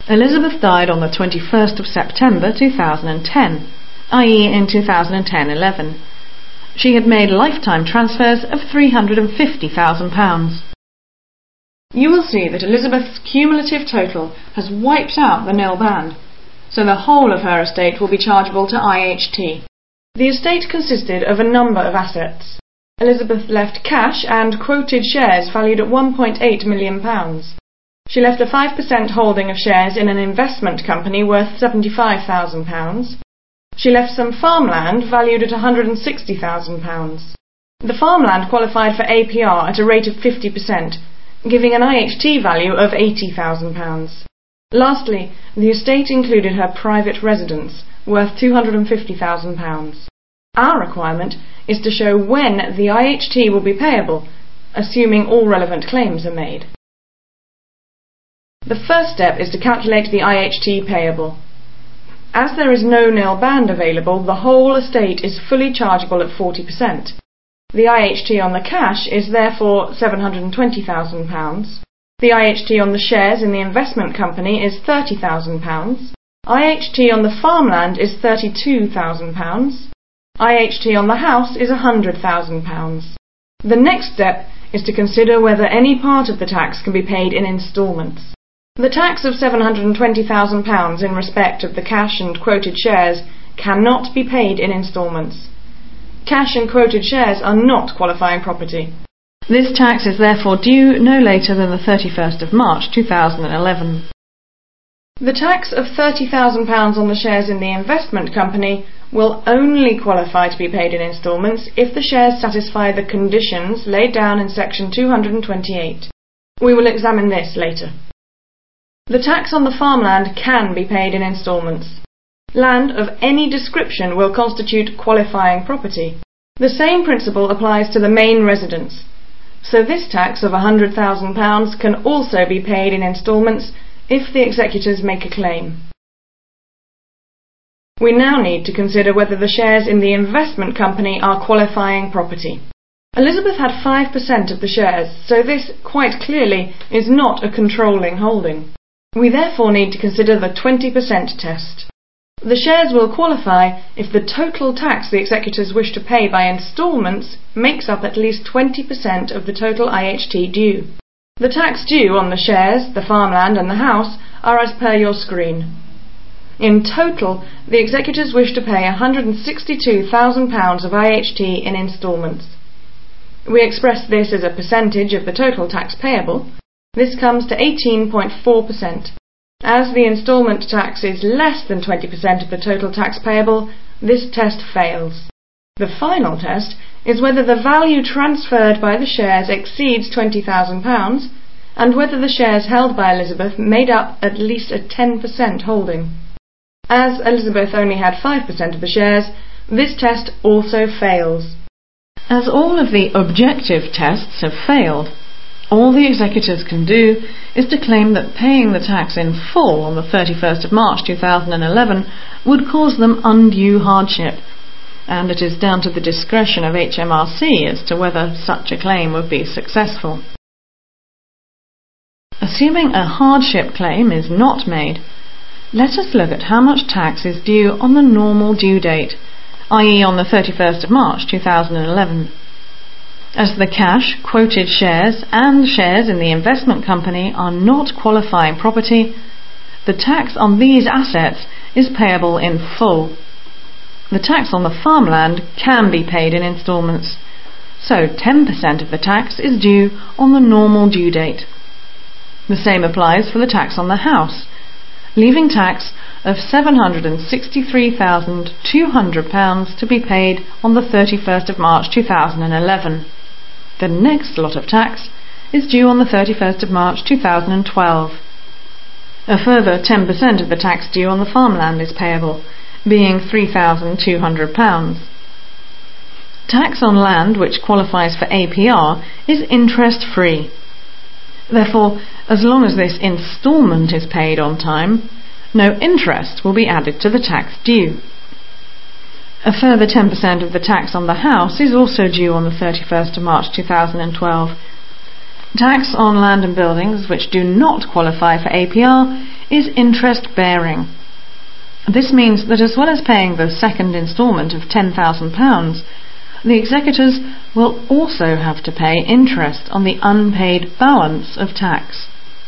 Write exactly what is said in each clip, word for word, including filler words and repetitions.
Elizabeth died on the twenty-first of September two thousand ten, that is in two thousand ten eleven. She had made lifetime transfers of three hundred fifty thousand pounds. You will see that Elizabeth's cumulative total has wiped out the nil band, so the whole of her estate will be chargeable to I H T. The estate consisted of a number of assets. Elizabeth left cash and quoted shares valued at one point eight million pounds. She left a five percent holding of shares in an investment company worth seventy-five thousand pounds. She left some farmland valued at one hundred sixty thousand pounds. The farmland qualified for A P R at a rate of fifty percent, giving an I H T value of eighty thousand pounds. Lastly, the estate included her private residence, worth two hundred fifty thousand pounds. Our requirement is to show when the I H T will be payable, assuming all relevant claims are made. The first step is to calculate the I H T payable. As there is no nil band available, the whole estate is fully chargeable at forty percent. The I H T on the cash is therefore seven hundred twenty thousand pounds. The I H T on the shares in the investment company is thirty thousand pounds. I H T on the farmland is thirty-two thousand pounds. I H T on the house is one hundred thousand pounds. The next step is to consider whether any part of the tax can be paid in instalments. The tax of seven hundred twenty thousand pounds in respect of the cash and quoted shares cannot be paid in instalments. Cash and quoted shares are not qualifying property. This tax is therefore due no later than the thirty-first of March two thousand eleven. The tax of thirty thousand pounds on the shares in the investment company will only qualify to be paid in instalments if the shares satisfy the conditions laid down in section two hundred twenty-eight. We will examine this later. The tax on the farmland can be paid in instalments. Land of any description will constitute qualifying property. The same principle applies to the main residence. So this tax of one hundred thousand pounds can also be paid in instalments if the executors make a claim. We now need to consider whether the shares in the investment company are qualifying property. Elizabeth had five percent of the shares, so this, quite clearly, is not a controlling holding. We therefore need to consider the twenty percent test. The shares will qualify if the total tax the executors wish to pay by instalments makes up at least twenty percent of the total I H T due. The tax due on the shares, the farmland and the house are as per your screen. In total, the executors wish to pay one hundred sixty-two thousand pounds of I H T in instalments. We express this as a percentage of the total tax payable. This comes to eighteen point four percent. As the instalment tax is less than twenty percent of the total tax payable, this test fails. The final test is whether the value transferred by the shares exceeds twenty thousand pounds and whether the shares held by Elizabeth made up at least a ten percent holding. As Elizabeth only had five percent of the shares, this test also fails. As all of the objective tests have failed, all the executors can do is to claim that paying the tax in full on the thirty-first of March two thousand eleven would cause them undue hardship, and it is down to the discretion of H M R C as to whether such a claim would be successful. Assuming a hardship claim is not made, let us look at how much tax is due on the normal due date, that is on the thirty-first of March two thousand eleven. As the cash, quoted shares and shares in the investment company are not qualifying property, the tax on these assets is payable in full. The tax on the farmland can be paid in instalments, so ten percent of the tax is due on the normal due date. The same applies for the tax on the house, leaving tax of seven hundred sixty-three thousand two hundred pounds to be paid on the thirty-first of March two thousand eleven. The next lot of tax is due on the thirty-first of March two thousand twelve. A further ten percent of the tax due on the farmland is payable, being three thousand two hundred pounds. Tax on land which qualifies for A P R is interest-free. Therefore, as long as this instalment is paid on time, no interest will be added to the tax due. A further ten percent of the tax on the house is also due on the thirty-first of March two thousand twelve. Tax on land and buildings which do not qualify for A P R is interest-bearing. This means that as well as paying the second instalment of ten thousand pounds, the executors will also have to pay interest on the unpaid balance of tax.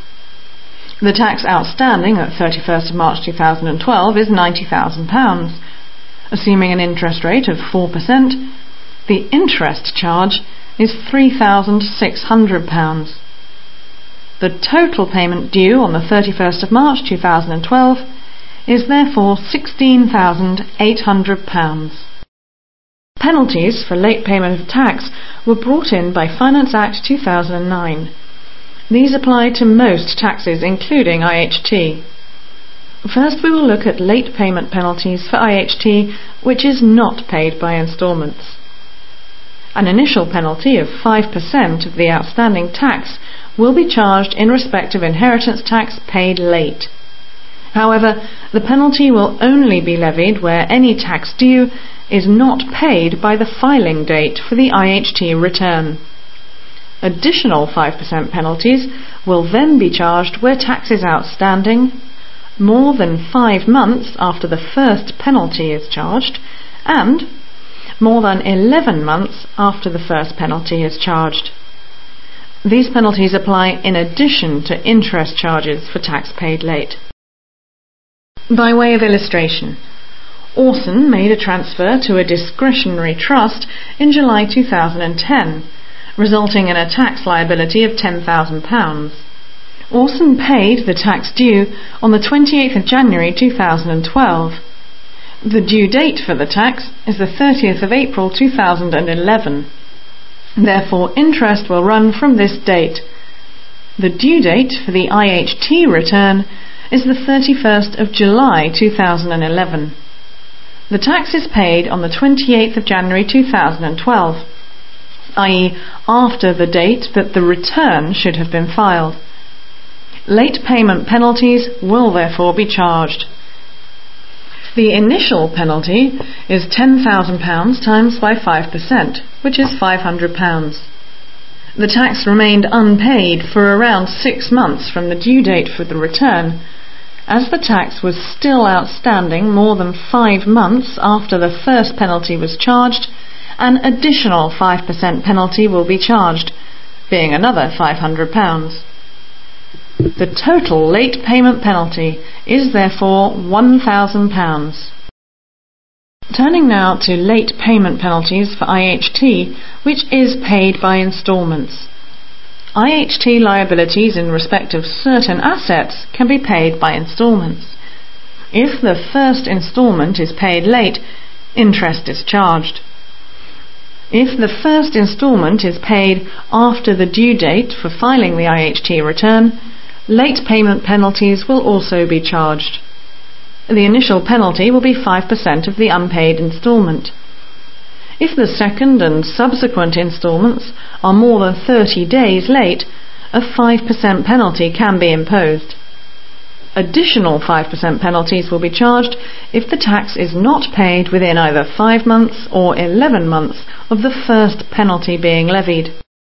The tax outstanding at thirty-first of March two thousand twelve is ninety thousand pounds. Assuming an interest rate of four percent, the interest charge is three thousand six hundred pounds. The total payment due on the thirty-first of March two thousand twelve is therefore sixteen thousand eight hundred pounds. Penalties for late payment of tax were brought in by Finance Act two thousand nine. These apply to most taxes, including I H T. First, we will look at late payment penalties for I H T which is not paid by instalments. An initial penalty of five percent of the outstanding tax will be charged in respect of inheritance tax paid late. However, the penalty will only be levied where any tax due is not paid by the filing date for the I H T return. Additional five percent penalties will then be charged where tax is outstanding more than five months after the first penalty is charged and more than eleven months after the first penalty is charged. These penalties apply in addition to interest charges for tax paid late. By way of illustration, Orson made a transfer to a discretionary trust in July two thousand ten, resulting in a tax liability of ten thousand pounds. Orson paid the tax due on the twenty-eighth of January two thousand twelve. The due date for the tax is the thirtieth of April two thousand eleven. Therefore, interest will run from this date. The due date for the I H T return is the thirty-first of July two thousand eleven. The tax is paid on the twenty-eighth of January two thousand twelve, that is after the date that the return should have been filed. Late payment penalties will therefore be charged. The initial penalty is ten thousand pounds times by five percent, which is five hundred pounds. The tax remained unpaid for around six months from the due date for the return. As the tax was still outstanding more than five months after the first penalty was charged, an additional five percent penalty will be charged, being another five hundred pounds. The total late payment penalty is therefore one thousand pounds. Turning now to late payment penalties for I H T, which is paid by instalments. I H T liabilities in respect of certain assets can be paid by instalments. If the first instalment is paid late, interest is charged. If the first instalment is paid after the due date for filing the I H T return, late payment penalties will also be charged. The initial penalty will be five percent of the unpaid instalment. If the second and subsequent instalments are more than thirty days late, a five percent penalty can be imposed. Additional five percent penalties will be charged if the tax is not paid within either five months or eleven months of the first penalty being levied.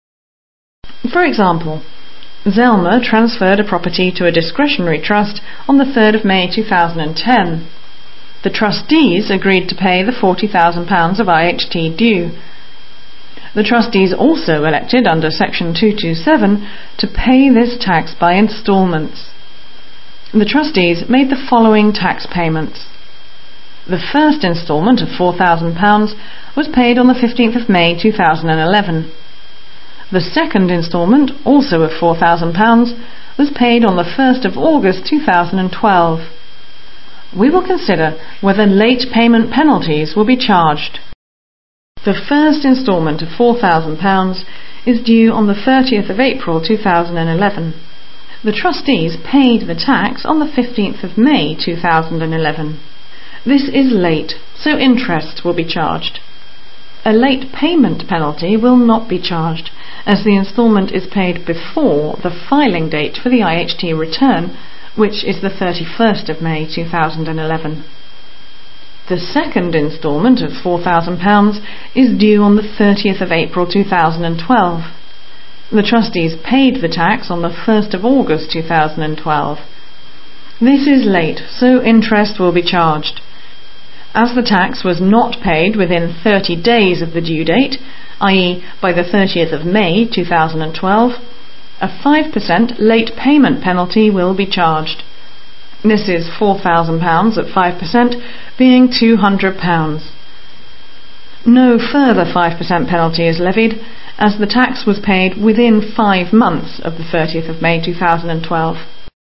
For example, Zelma transferred a property to a discretionary trust on the third of May two thousand ten. The trustees agreed to pay the forty thousand pounds of I H T due. The trustees also elected under Section two twenty-seven to pay this tax by instalments. The trustees made the following tax payments. The first instalment of four thousand pounds was paid on the fifteenth of May two thousand eleven. The second instalment, also of four thousand pounds, was paid on the first of August two thousand twelve. We will consider whether late payment penalties will be charged. The first instalment of four thousand pounds is due on the thirtieth of April two thousand eleven. The trustees paid the tax on the fifteenth of May two thousand eleven. This is late, so interest will be charged. A late payment penalty will not be charged, as the instalment is paid before the filing date for the I H T return, which is the thirty-first of May two thousand eleven. The second instalment of four thousand pounds is due on the thirtieth of April two thousand twelve. The trustees paid the tax on the first of August two thousand twelve. This is late, so interest will be charged. As the tax was not paid within thirty days of the due date, that is by the thirtieth of May two thousand twelve, a five percent late payment penalty will be charged. This is four thousand pounds at five percent, being two hundred pounds. No further five percent penalty is levied, as the tax was paid within five months of the thirtieth of May two thousand twelve.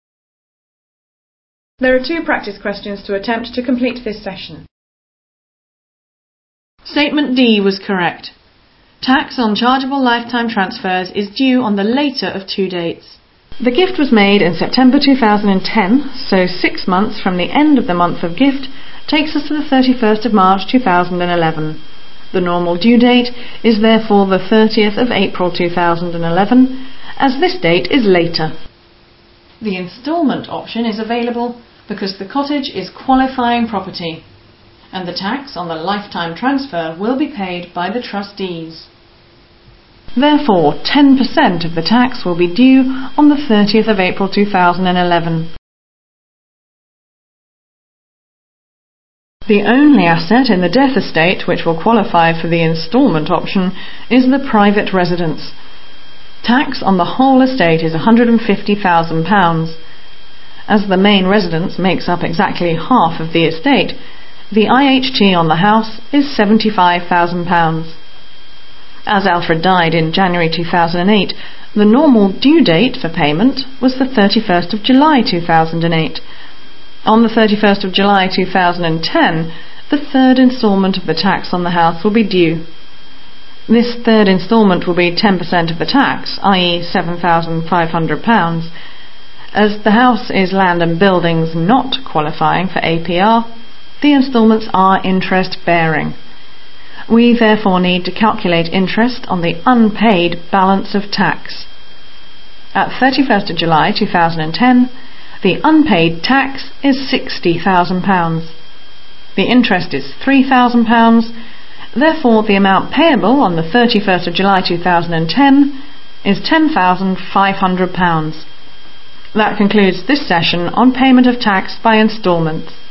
There are two practice questions to attempt to complete this session. Statement D was correct. Tax on chargeable lifetime transfers is due on the later of two dates. The gift was made in September two thousand ten, so six months from the end of the month of gift takes us to the thirty-first of March two thousand eleven. The normal due date is therefore the thirtieth of April two thousand eleven, as this date is later. The instalment option is available because the cottage is qualifying property, and the tax on the lifetime transfer will be paid by the trustees. Therefore, ten percent of the tax will be due on the thirtieth of April two thousand eleven. The only asset in the death estate which will qualify for the instalment option is the private residence. Tax on the whole estate is one hundred fifty thousand pounds. As the main residence makes up exactly half of the estate, the I H T on the house is seventy-five thousand pounds. As Alfred died in January two thousand eight, the normal due date for payment was the thirty-first of July two thousand eight. On the thirty-first of July two thousand ten, the third instalment of the tax on the house will be due. This third instalment will be ten percent of the tax, that is seven thousand five hundred pounds. As the house is land and buildings not qualifying for A P R, the instalments are interest-bearing. We therefore need to calculate interest on the unpaid balance of tax. At thirty-first of July two thousand ten, the unpaid tax is sixty thousand pounds. The interest is three thousand pounds, therefore the amount payable on the thirty-first of July two thousand ten is ten thousand five hundred pounds. That concludes this session on payment of tax by instalments.